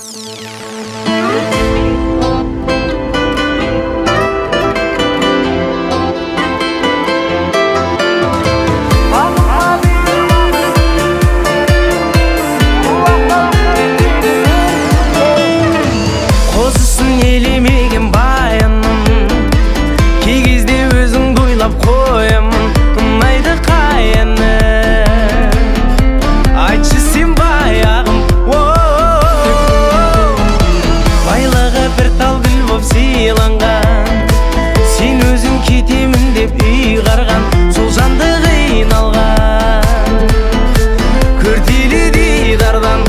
Қозысын елемеген баяным, кей кезде өзіңді ойлап қоямын, ұнайды қайыны. Айтшы сен баяғым, байлығы бір тал гүл боп сыйланған, сен өзің кетемін деп үй қарған, сол жанды қиналған көртейлі дидардан.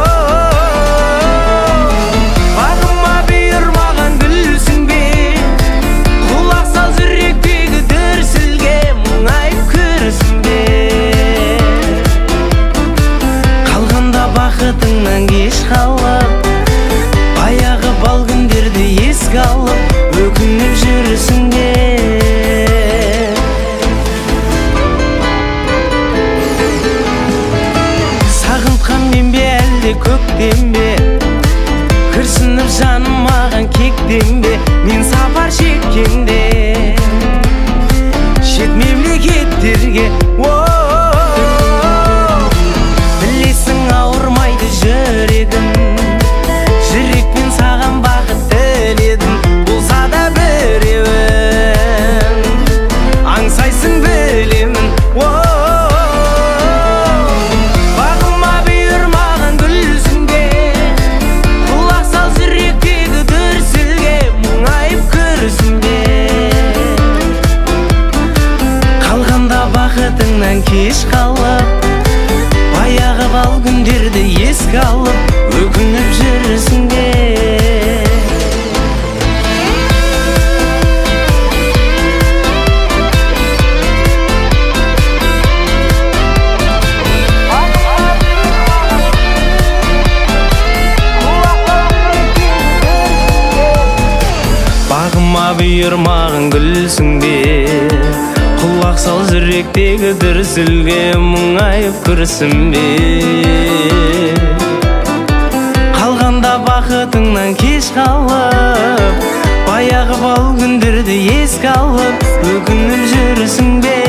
Бағыма бұйырмаған гүлсің бе, құлақ сал жүректегі дүрсілге, мұңайып көрсің бе. Қалғанда бақытыңнан кеш қалып, баяғы бал күндерді еске алып, өкініп жүрсің бе. Сағынтқан мен бе әлде көктем бе, күрсініп жаным маған кектен бе, мен сапар шеккенде шет мемлекеттерге. Білесің ауырмайды жүрегім, жүрекпен саған бақыт тіледім, болса да біреуін аңсайсың білемін. Бағыма бұйырмаған гүлсің бе, құлақ сал жүректегі дүрсілге, мұңайып көрсің бе. Қалғанда бақытыңнан кеш қалып, баяғы бал күндерді еске алып, өкініп жүрсің бе. Бағыма бұйырмаған гүлсің бе, құлақ сал жүректегі дүрсілге, мұңайып көрсің бе. Қалғанда бақытыңнан кеш қалып, баяғы бал күндерді еске алып, өкініп жүрсің бе.